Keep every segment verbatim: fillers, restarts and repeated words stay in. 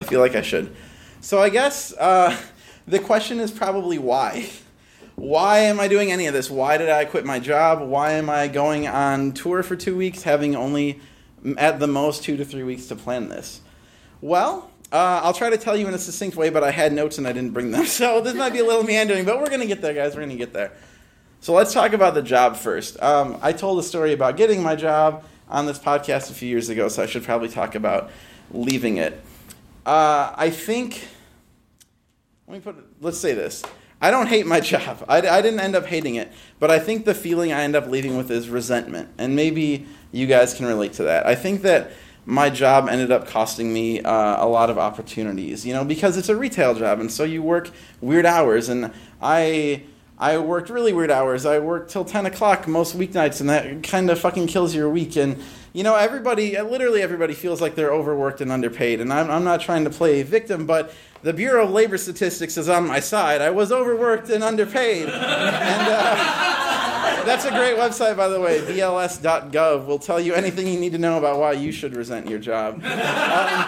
I feel like I should. So I guess uh, the question is probably why. Why am I doing any of this? Why did I quit my job? Why am I going on tour for two weeks, having only at the most two to three weeks to plan this? Well, uh, I'll try to tell you in a succinct way, but I had notes and I didn't bring them. So this might be a little meandering, but we're going to get there, guys. We're going to get there. So let's talk about the job first. Um, I told a story about getting my job on this podcast a few years ago, so I should probably talk about leaving it. Uh, I think, let me put, let's say this. I don't hate my job. I, I didn't end up hating it, but I think the feeling I end up leaving with is resentment, and maybe you guys can relate to that. I think that my job ended up costing me uh, a lot of opportunities, you know, because it's a retail job, and so you work weird hours, and I... I worked really weird hours. I worked till ten o'clock most weeknights, and that kind of fucking kills your week. And, you know, everybody, literally everybody feels like they're overworked and underpaid. And I'm, I'm not trying to play victim, but the Bureau of Labor Statistics is on my side. I was overworked and underpaid. And uh, that's a great website, by the way. B L S dot gov will tell you anything you need to know about why you should resent your job. Um,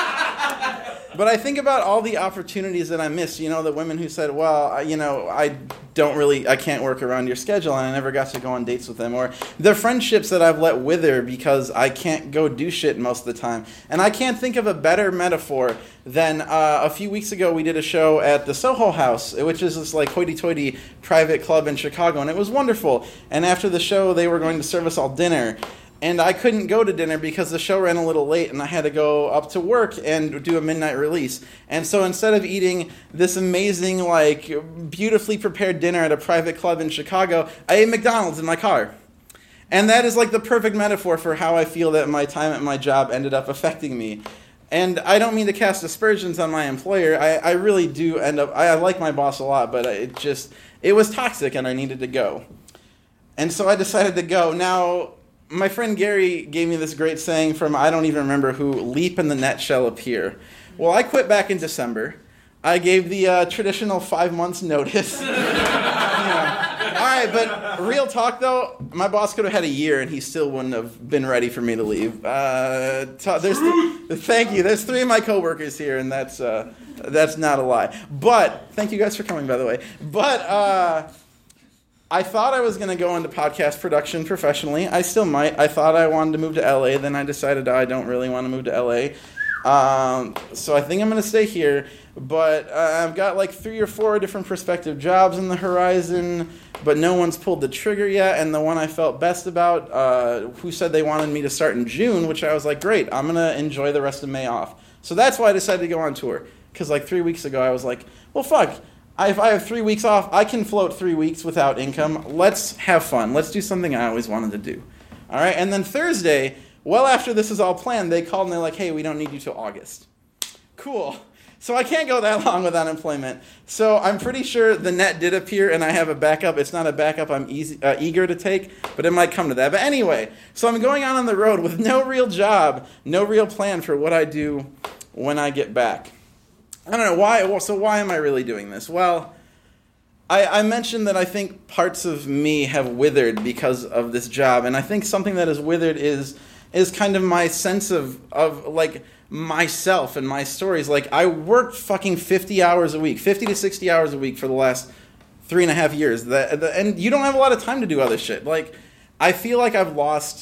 But I think about all the opportunities that I missed. You know, the women who said, well, you know, I don't really, I can't work around your schedule, and I never got to go on dates with them. Or the friendships that I've let wither because I can't go do shit most of the time. And I can't think of a better metaphor than uh, a few weeks ago we did a show at the Soho House, which is this like hoity-toity private club in Chicago, and it was wonderful. And after the show, they were going to serve us all dinner. And I couldn't go to dinner because the show ran a little late and I had to go up to work and do a midnight release. And so instead of eating this amazing, like, beautifully prepared dinner at a private club in Chicago, I ate McDonald's in my car. And that is like the perfect metaphor for how I feel that my time at my job ended up affecting me. And I don't mean to cast aspersions on my employer. I, I really do end up, I, I like my boss a lot, but it just, it was toxic and I needed to go. And so I decided to go. Now, my friend Gary gave me this great saying from, I don't even remember who, leap and the net shall appear. Well, I quit back in December. I gave the uh, traditional five months notice. You know. All right, but real talk though, my boss could have had a year and he still wouldn't have been ready for me to leave. Uh, t- there's th- thank you. There's three of my coworkers here, and that's uh, that's not a lie. But thank you guys for coming, by the way. But uh, I thought I was going to go into podcast production professionally. I still might. I thought I wanted to move to L A. Then I decided I don't really want to move to L A. Um, so I think I'm going to stay here. But uh, I've got like three or four different prospective jobs in the horizon, but no one's pulled the trigger yet. And the one I felt best about, uh, who said they wanted me to start in June, which I was like, great, I'm going to enjoy the rest of May off. So that's why I decided to go on tour. Because like three weeks ago, I was like, well, fuck. I, if I have three weeks off, I can float three weeks without income. Let's have fun. Let's do something I always wanted to do. All right. And then Thursday, well after this is all planned, they called and they're like, hey, we don't need you till August. Cool. So I can't go that long with unemployment. So I'm pretty sure the net did appear and I have a backup. It's not a backup I'm easy, uh, eager to take, but it might come to that. But anyway, so I'm going out on the road with no real job, no real plan for what I do when I get back. I don't know why. Well, so why am I really doing this? Well, I, I mentioned that I think parts of me have withered because of this job, and I think something that has withered is is kind of my sense of of like myself and my stories. Like I worked fucking fifty hours a week, fifty to sixty hours a week for the last three and a half years, that, and you don't have a lot of time to do other shit. Like I feel like I've lost.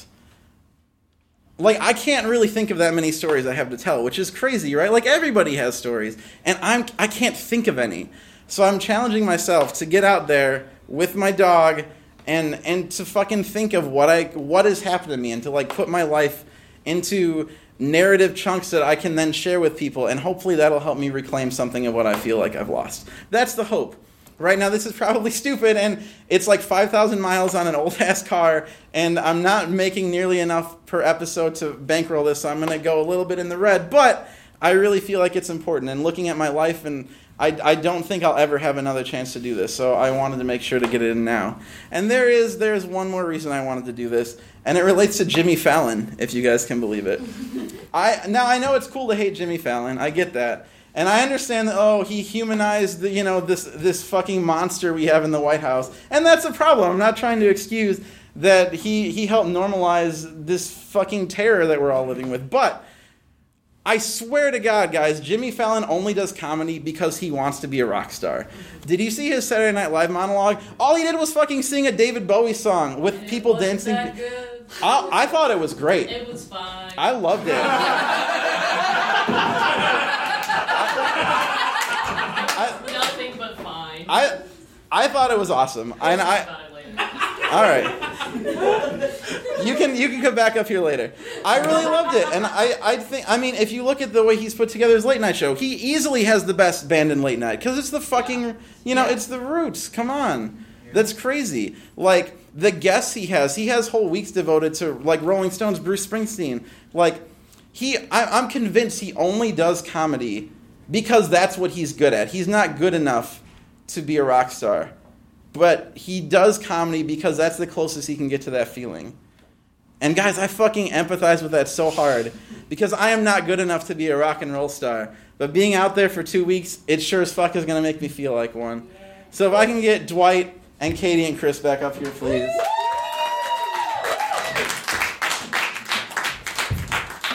Like, I can't really think of that many stories I have to tell, which is crazy, right? Like, everybody has stories, and I'm, I can't think of any. So I'm challenging myself to get out there with my dog and and to fucking think of what I what has happened to me and to, like, put my life into narrative chunks that I can then share with people, and hopefully that'll help me reclaim something of what I feel like I've lost. That's the hope. Right now, this is probably stupid, and it's like five thousand miles on an old-ass car, and I'm not making nearly enough per episode to bankroll this, so I'm going to go a little bit in the red, but I really feel like it's important, and looking at my life, and I, I don't think I'll ever have another chance to do this, so I wanted to make sure to get it in now. And there is there's one more reason I wanted to do this, and it relates to Jimmy Fallon, if you guys can believe it. I Now, I know it's cool to hate Jimmy Fallon, I get that. And I understand that, oh, he humanized, the, you know, this this fucking monster we have in the White House. And that's a problem. I'm not trying to excuse that he, he helped normalize this fucking terror that we're all living with. But I swear to God, guys, Jimmy Fallon only does comedy because he wants to be a rock star. Did you see his Saturday Night Live monologue? All he did was fucking sing a David Bowie song with And people it wasn't dancing. that good. I, I thought it was great. It was fine. I loved it. I, Nothing but fine. I I thought it was awesome. And I, all right. You can you can come back up here later. I really loved it, and I, I think I mean if you look at the way he's put together his late night show, he easily has the best band in late night because it's the fucking you know it's the Roots. Come on, that's crazy. Like the guests he has, he has whole weeks devoted to like Rolling Stones, Bruce Springsteen. Like he, I, I'm convinced he only does comedy because that's what he's good at. He's not good enough to be a rock star, but he does comedy because that's the closest he can get to that feeling. And guys, I fucking empathize with that so hard because I am not good enough to be a rock and roll star. But being out there for two weeks, it sure as fuck is going to make me feel like one. So if I can get Dwight and Katie and Chris back up here, please.